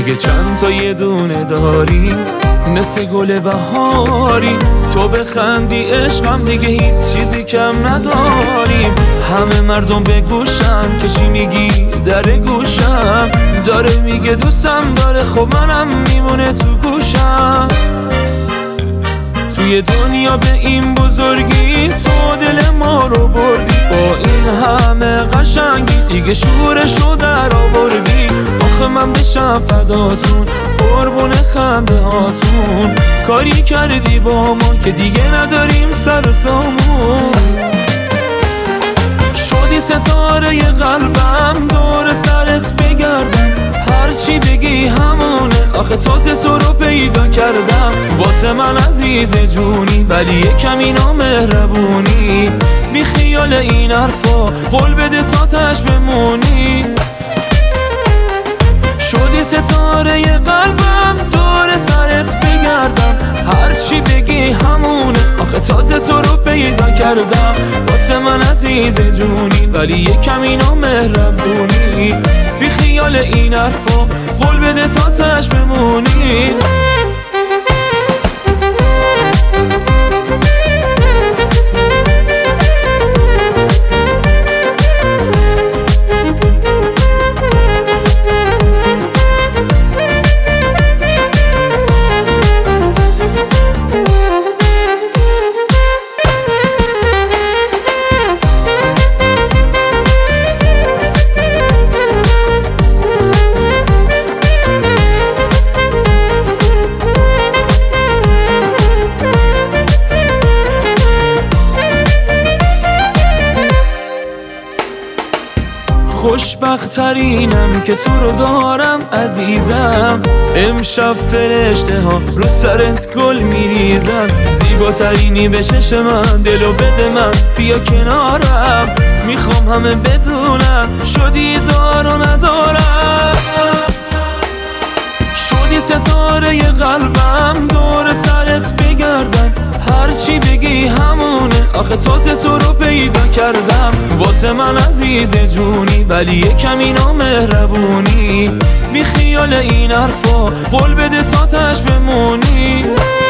مگه چند تا یه دونه داری مثل گل بهاری؟ تو بخندی عشقم دیگه هیچ چیزی کم نداریم. همه مردم بگوشن که چی میگی در گوشم، داره میگه دوستم داره، خب منم میمونه تو گوشم. توی دنیا به این بزرگی تو دل ما رو بردی، با این همه قشنگی دیگه شورشو در آوردی. آخه من بشم فداتون قربون خنده هاتون، کاری کردی با ما که دیگه نداریم سر و سامون. شدی ستاره قلبم دور سرت بگردم، هرچی بگی همونه. آخه تازه تو رو پیدا کردم، واسه من عزیز جونی ولی یه کمی نامهربونی. بی خیال این حرفا قول بده تا تش بمونی. شدی ستاره قلبم دور سرت بگردم، هرچی بگی همونه. آخه تازه تو رو پیدا کردم، واسه من عزیز جونی ولی یه کمی نامهربونی. بی خیال این حرفا قول بده تا تش بمونی. خوشبخت‌ترینم که تو رو دارم عزیزم، امشب فرشته ها رو سرت گل میریزن. زیباترینی به چشم من، دلو بده من بیا کنارم. میخوام همه بدونن شدی دار و ندارم. شدی ستاره قلبم دور سرت بگردم، هرچی بگی همونه. آخه تازه تو رو پیدا کردم، واسه من عزیز جونی ولی یه کمی نامهربونی. بی خیال این حرفا قول بده تا تش بمونی.